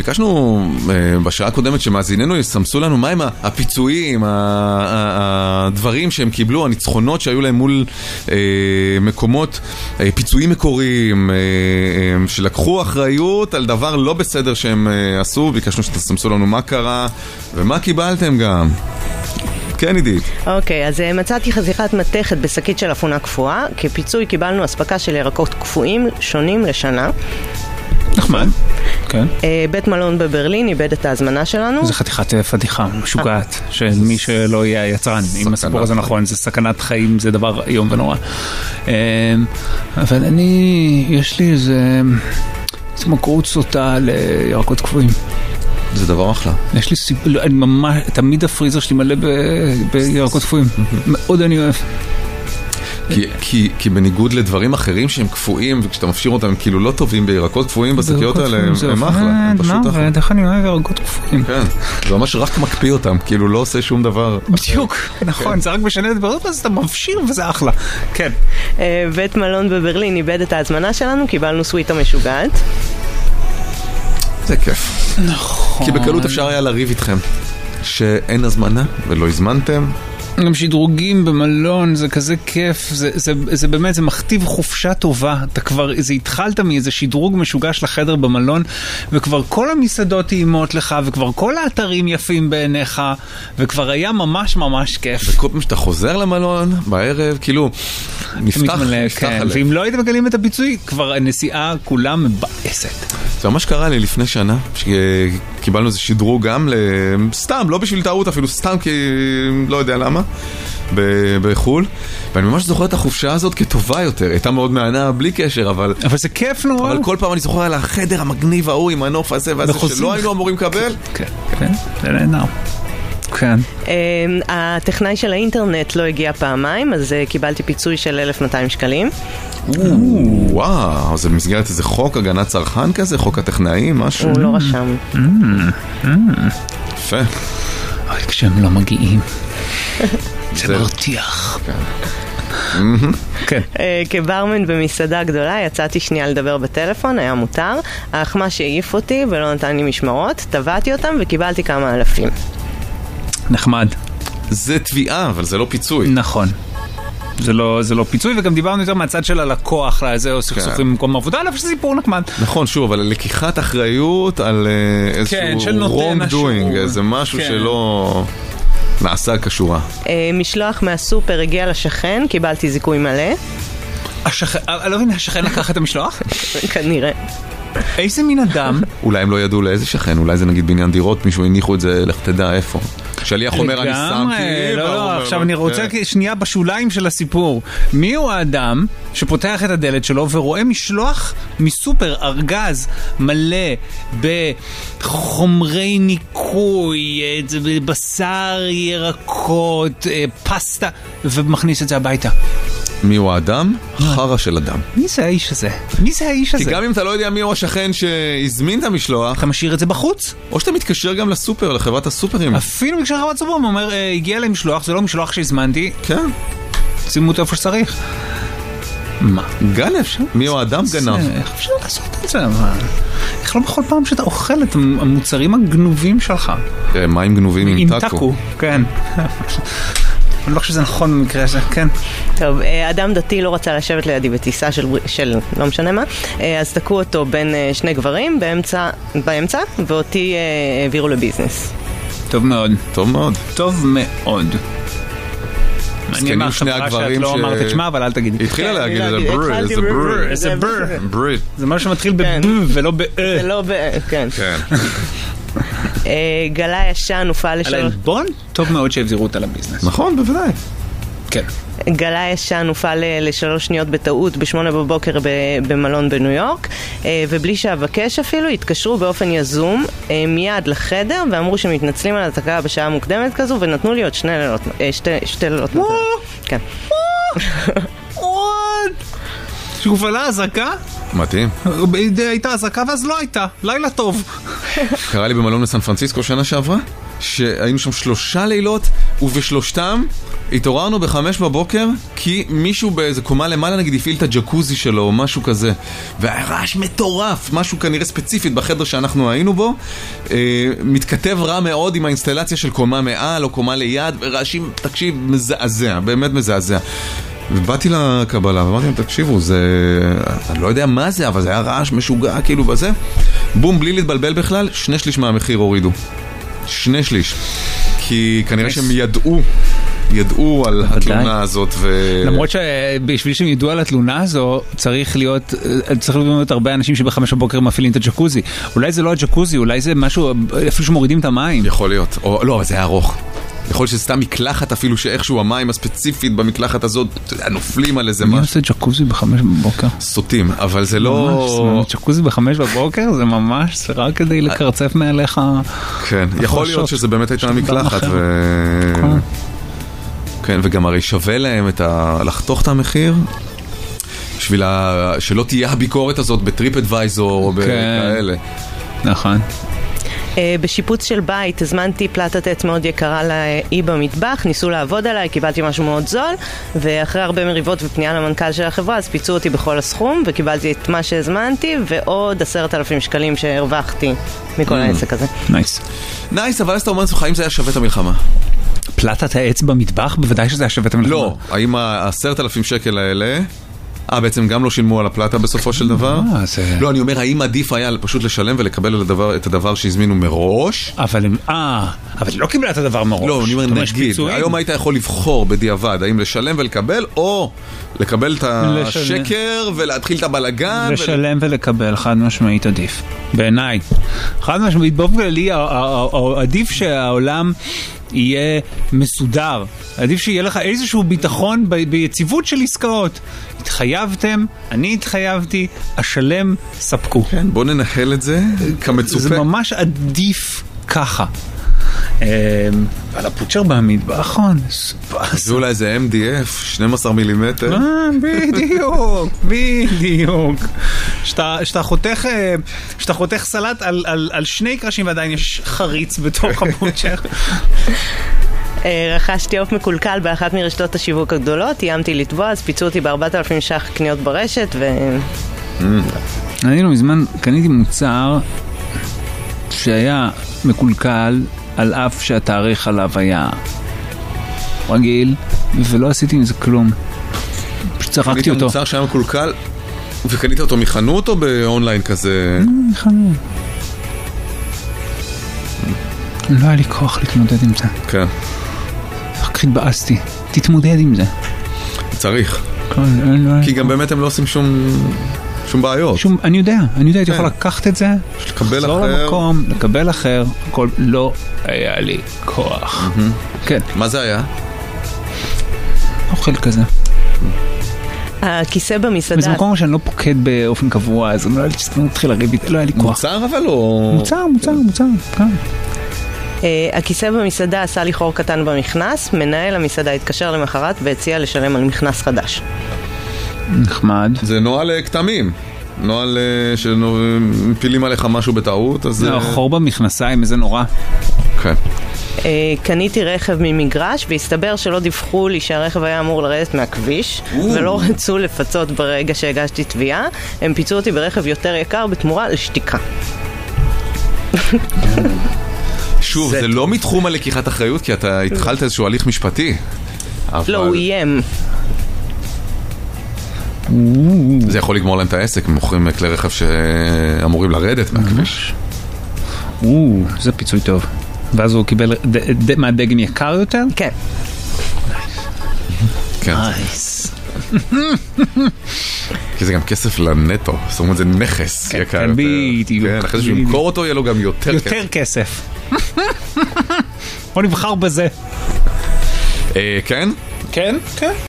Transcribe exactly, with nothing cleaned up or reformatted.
ביקשנו בשעה הקודמת שמאזיננו יסמסו לנו מה הם הפיצויים, הדברים שהם קיבלו, הניצחונות שהיו להם מול מקומות, פיצויים מקוריים, שלקחו אחריות על דבר לא בסדר שהם עשו. ביקשנו שתסמסו לנו מה קרה ומה קיבלתם גם. כן, עידית. אוקיי, אז מצאתי חתיכת מתכת בשקית של אפונה קפואה. כפיצוי קיבלנו אספקה של ירקות קפואים שונים לשנה. נחמד. כן. בית מלון בברלין איבד את ההזמנה שלנו. זה חתיכת פדיחה משוגעת של מי שלא יהיה היצרן. אם הסיפור הזה נכון, זה סכנת חיים, זה דבר איום ונורא. אבל אני, יש לי איזה התמכרות סוטה לירקות קפואים. זה דבר אחלה. יש לי סיפור, אני ממש, תמיד הפריזר שלי מלא בירקות קפואים. מאוד אני אוהב. כי, כי, כי בניגוד לדברים אחרים שהם קפואים, וכשאתה מפשיר אותם הם כאילו לא טובים בירקות קפואים, בשקיות האלה הם, הם אחלה. הם פשוט אחלה. איך אני אוהב ירקות קפואים. כן, זה ממש רק מקפיא אותם, כאילו לא עושה שום דבר. בדיוק, נכון, זה רק משנה את דברות, אז אתה מפשיר וזה אחלה. כן. בית מלון בברלין איבד את ההזמנה שלנו, קיבלנו סוויטה משוגעת. זה כיף. נכון. כי בקלות אפשר היה לריב איתכם שאין הזמנה ולא הזמנתם. גם שדרוגים במלון, זה כזה כיף, זה, זה, זה באמת, זה מכתיב חופשה טובה. אתה כבר, זה התחלת מאיזה שדרוג משוגש לחדר במלון, וכבר כל המסעדות טעימות לך, וכבר כל האתרים יפים בעיניך, וכבר היה ממש ממש כיף. וכל פעם שאתה חוזר למלון, בערב, כאילו, נפתח, מתמלא, נפתח כן. הלב. ואם לא היית מגלים את הפיצוי, כבר הנסיעה כולם מבאסת. זה ממש קרה לי לפני שנה, שקיבלנו איזה שדרוג גם סתם, לא בשביל טעות אפילו, סתם כי לא יודע למה, בחול, ואני ממש זוכר את החופשה הזאת כטובה יותר. הייתה מאוד מענה בלי קשר, אבל אבל זה כיף נורא. אבל כל פעם אני זוכר על החדר המגניב ההוא עם הנוף הזה והזה שלא היינו אמורים לקבל. כן, כן, זה נהדר. כן. הטכנאי של האינטרנט לא הגיע פעמיים, אז קיבלתי פיצוי של אלף ומאתיים שקלים. וואו, זה במסגרת איזה חוק הגנת צרכן כזה, חוק הטכנאים, משהו? הוא לא רשם. יפה. אבל כשהם לא מגיעים זה מרתיח. כן. כברמן במסעדה גדולה יצאתי שנייה לדבר בטלפון, היה מותר. האחמה שהעיף אותי ולא נתן לי משמרות, טבעתי אותם וקיבלתי כמה אלפים. נחמד. זה תביעה, אבל זה לא פיצוי. נכון. זה לא, זה לא פיצוי, וגם דיברנו יותר מהצד של הלקוח, לזה או סכסוכים במקום עבודה, אלא שזה סיפור נחמד. נכון, שוב, אבל לקיחת אחריות על איזשהו wrong doing, איזה משהו שלא נעשה כשורה. משלוח מהסופר הגיע לשכן, קיבלתי זיכוי מלא. השכן, לא מבין, השכן לקח את המשלוח? כנראה. איזה מין אדם? אולי הם לא ידעו לאיזה שכן, אולי זה נגיד בניין דירות, מישהו הניחו את זה, לך תדע איפה. שליח אומר אני שמתי. לא, לא, עכשיו אני רוצה שנייה בשוליים של הסיפור. מי הוא האדם שפותח את הדלת שלו ורואה משלוח מסופר ארגז מלא בחומרי ניקוי, בשר, ירקות, פסטה, ומכניס את זה הביתה? מי הוא האדם? חרה של אדם. מי זה האיש הזה? מי זה האיש הזה? כי גם אם אתה לא יודע מי הוא השכן שהזמין את המשלוח, אתה משאיר את זה בחוץ? או שאתה מתקשר גם לסופר, לחברת הסופרים. אפילו מתקשר לחברת סופר, הוא אומר, הגיע להם משלוח, זה לא משלוח שהזמנתי. כן. שימו אותו איפה שצריך. מה? גנב, מי הוא האדם גנב? איך אפשר לעשות את זה? איך לא בכל פעם שאתה אוכל את המוצרים הגנובים שלך? מים גנובים עם טאקו. כן. אני לא חושב שזה נכון במקרה הזה, כן. טוב, אדם דתי לא רצה לשבת לידי בטיסה של, של לא משנה מה, אז תקעו אותו בין שני גברים באמצע, באמצע, ואותי העבירו לביזנס. טוב מאוד. טוב מאוד. טוב מאוד. אני אמר חברה שאת לא אמרת את שמה, אבל אל תגידי. התחילה להגיד, זה בר, זה בר. זה בר. בר. זה משהו שמתחיל בב ולא בא. זה לא בא, כן. כן. גלה ישן הופעה לשלוש... על העלבון? טוב מאוד שהבזירו אותה לביזנס. נכון, בוודאי. כן. גלה ישן הופעה לשלוש שניות בטעות בשמונה בבוקר במלון בניו יורק, ובלי שאבקש אפילו, התקשרו באופן יזום מיד לחדר, ואמרו שמתנצלים על התקעה בשעה מוקדמת כזו, ונתנו לי עוד שני לילות, שתי לילות. כן. שגופלה הזרקה? מתאים. הייתה הזרקה ואז לא הייתה. לילה טוב. קרה לי במלון בסן פרנסיסקו שנה שעברה, שהיינו שם שלושה לילות, ובשלושתם התעוררנו בחמש בבוקר, כי מישהו באיזה קומה למעלה נגיד הפעיל את הג'קוזי שלו או משהו כזה, והיה רעש מטורף, משהו כנראה ספציפית בחדר שאנחנו היינו בו, אה, מתכתב רע מאוד עם האינסטלציה של קומה מעל או קומה ליד, ורעשים, תקשיב, מזעזע, באמת מזעזע. ובאתי לקבלה ואמרתי להם, תקשיבו, זה... אני לא יודע מה זה, אבל זה היה רעש משוגע כאילו בזה. בום, בלי להתבלבל בכלל, שני שליש מהמחיר הורידו. שני שליש. כי כנראה שהם ידעו, ידעו על התלונה הזאת ו... למרות שבשביל שהם ידעו על התלונה הזו, צריך להיות, צריך להיות הרבה אנשים שבחמש בבוקר מפעילים את הג'קוזי. אולי זה לא הג'קוזי, אולי זה משהו, אפילו שמורידים את המים. יכול להיות. או, לא, אבל זה היה ארוך. יכול להיות שזה סתם מקלחת אפילו שאיכשהו המים הספציפית במקלחת הזאת נופלים על איזה משהו. מי עושה ג'קוזי בחמש בבוקר? סוטים, אבל זה לא... ג'קוזי בחמש בבוקר זה ממש, זה רק כדי לקרצף מעליך. כן, יכול להיות שזה באמת הייתה מקלחת. כן, וגם הרי שווה להם לחתוך את המחיר בשביל שלא תהיה הביקורת הזאת בטריפ אדוויזור או בכאלה. נכון. בשיפוץ של בית הזמנתי פלטת עץ מאוד יקרה לאי במטבח, ניסו לעבוד עליי, קיבלתי משהו מאוד זול, ואחרי הרבה מריבות ופנייה למנכ"ל של החברה אז פיצו אותי בכל הסכום וקיבלתי את מה שהזמנתי ועוד עשרת אלפים שקלים שהרווחתי מכל העסק הזה. נייס. נייס, אבל אז אתה אומר לעצמך, האם זה היה שווה את המלחמה? פלטת העץ במטבח? בוודאי שזה היה שווה את המלחמה. לא, האם העשרת אלפים שקל האלה אה, בעצם גם לא שילמו על הפלטה בסופו של דבר? לא, אני אומר, האם עדיף היה פשוט לשלם ולקבל את הדבר שהזמינו מראש? אבל הם, אה, אבל לא קיבלה את הדבר מראש. לא, אני אומר, נגיד, היום היית יכול לבחור בדיעבד, האם לשלם ולקבל, או לקבל את השקר ולהתחיל את הבלגן. לשלם ולקבל, חד משמעית עדיף. בעיניי. חד משמעית, באופן כללי, עדיף שהעולם יהיה מסודר. עדיף שיהיה לך איזשהו ביטחון ב- ביציבות של עסקאות. התחייבתם, אני התחייבתי, השלם ספקו. כן, בוא ננחל את זה כמצופה. זה ממש עדיף ככה. על הפוצ'ר במטבח, זה אולי איזה אם די אף, שנים עשר מילימטר. בדיוק, בדיוק. שאתה חותך שאתה חותך סלט על שני קרשים ועדיין יש חריץ בתוך הפוצ'ר. רכשתי עוף מקולקל באחת מרשתות השיווק הגדולות, איימתי לתבוע, אז פיצו אותי ב-ארבעת אלפים ש"ח קניות ברשת ו... אני לא מזמן קניתי מוצר שהיה מקולקל על אף שהתאריך עליו היה רגיל, ולא עשיתי עם זה כלום. פשוט צחקתי אותו. קנית מוצר שהיה מקולקל, וקנית אותו מחנות או באונליין כזה? מחנות. לא היה לי כוח להתמודד עם זה. כן. רק התבאסתי. תתמודד עם זה. צריך. כי גם באמת הם לא עושים שום... שום בעיות. שום, אני יודע, אני יודע, הייתי יכול לקחת את זה, לחזור למקום, לקבל אחר, הכל לא היה לי כוח. כן. מה זה היה? אוכל כזה. הכיסא במסעדה. וזה מקום שאני לא פוקד באופן קבוע, אז אני לא התחיל לריב, לא היה לי כוח. מוצר אבל או... מוצר, מוצר, מוצר, כן. הכיסא במסעדה עשה לי חור קטן במכנס, מנהל המסעדה התקשר למחרת והציע לשלם על מכנס חדש. נחמד. זה נועל כתמים. נועל שמפילים עליך משהו בטעות, אז... זה חור במכנסיים, איזה נורא. כן. קניתי רכב ממגרש והסתבר שלא דיווחו לי שהרכב היה אמור לרדת מהכביש ולא רצו לפצות ברגע שהגשתי תביעה. הם פיצו אותי ברכב יותר יקר בתמורה לשתיקה. שוב, זה לא מתחום הלקיחת אחריות, כי אתה התחלת איזשהו הליך משפטי. לא, הוא איים. זה יכול לגמור להם את העסק, מוכרים כלי רכב שאמורים לרדת מהכביש. זה פיצוי טוב. ואז הוא קיבל מהדגם יקר יותר? כן. כן. כי זה גם כסף לנטו, זאת אומרת זה נכס יקר יותר. בדיוק. אחרי שהוא ימכור אותו יהיה לו גם יותר כסף. יותר כסף. בוא נבחר בזה. כן? כן, כן.